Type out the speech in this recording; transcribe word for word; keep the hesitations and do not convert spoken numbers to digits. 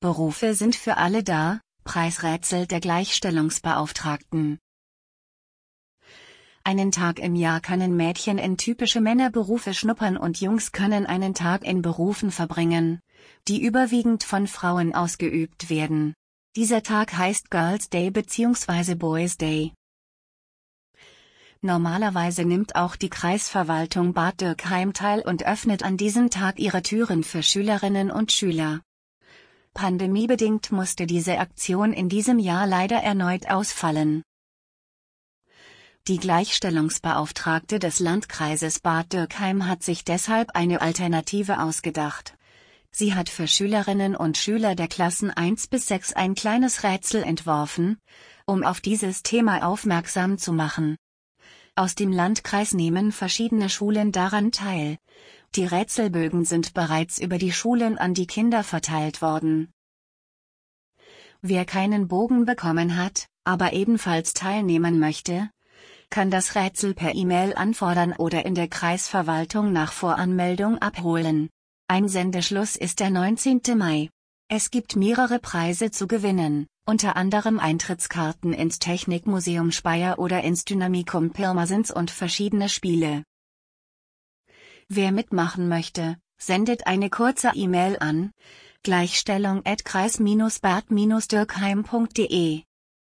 Berufe sind für alle da, Preisrätsel der Gleichstellungsbeauftragten. Einen Tag im Jahr können Mädchen in typische Männerberufe schnuppern und Jungs können einen Tag in Berufen verbringen, die überwiegend von Frauen ausgeübt werden. Dieser Tag heißt Girls' Day bzw. Boys' Day. Normalerweise nimmt auch die Kreisverwaltung Bad Dürkheim teil und öffnet an diesem Tag ihre Türen für Schülerinnen und Schüler. Pandemiebedingt musste diese Aktion in diesem Jahr leider erneut ausfallen. Die Gleichstellungsbeauftragte des Landkreises Bad Dürkheim hat sich deshalb eine Alternative ausgedacht. Sie hat für Schülerinnen und Schüler der Klassen eins bis sechs ein kleines Rätsel entworfen, um auf dieses Thema aufmerksam zu machen. Aus dem Landkreis nehmen verschiedene Schulen daran teil. Die Rätselbögen sind bereits über die Schulen an die Kinder verteilt worden. Wer keinen Bogen bekommen hat, aber ebenfalls teilnehmen möchte, kann das Rätsel per E-Mail anfordern oder in der Kreisverwaltung nach Voranmeldung abholen. Einsendeschluss ist der neunzehnte Mai. Es gibt mehrere Preise zu gewinnen, unter anderem Eintrittskarten ins Technikmuseum Speyer oder ins Dynamikum Pirmasens und verschiedene Spiele. Wer mitmachen möchte, sendet eine kurze E-Mail an gleichstellung at kreis Bindestrich bad Bindestrich dürkheim punkt de.